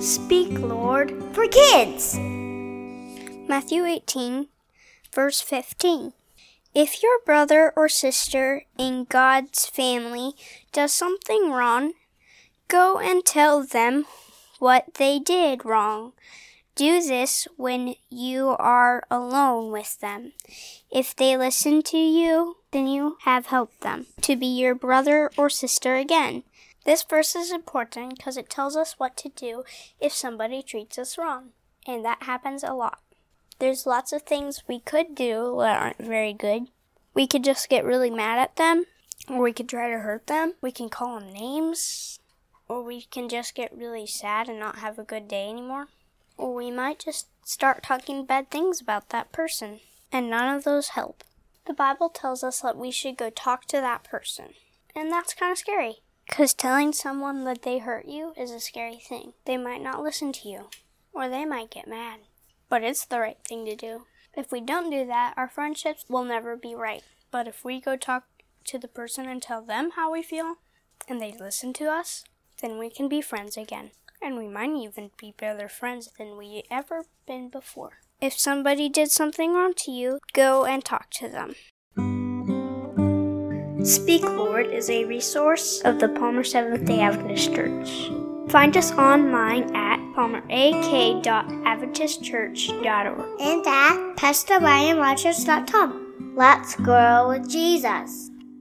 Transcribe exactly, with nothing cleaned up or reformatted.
Speak, Lord, for kids. Matthew eighteen, verse fifteen. If your brother or sister in God's family does something wrong, go and tell them what they did wrong. Do this when you are alone with them. If they listen to you, then you have helped them to be your brother or sister again. This verse is important because it tells us what to do if somebody treats us wrong, and that happens a lot. There's lots of things we could do that aren't very good. We could just get really mad at them, or we could try to hurt them. We can call them names, or we can just get really sad and not have a good day anymore. Or we might just start talking bad things about that person, and none of those help. The Bible tells us that we should go talk to that person, and that's kind of scary, because telling someone that they hurt you is a scary thing. They might not listen to you, or they might get mad, but it's the right thing to do. If we don't do that, our friendships will never be right. But if we go talk to the person and tell them how we feel, and they listen to us, then we can be friends again. And we might even be better friends than we ever been before. If somebody did something wrong to you, go and talk to them. Speak, Lord is a resource of the Palmer Seventh-day Adventist Church. Find us online at palmer a k dot adventist church dot org and at pastor ryan rogers dot com. Let's grow with Jesus.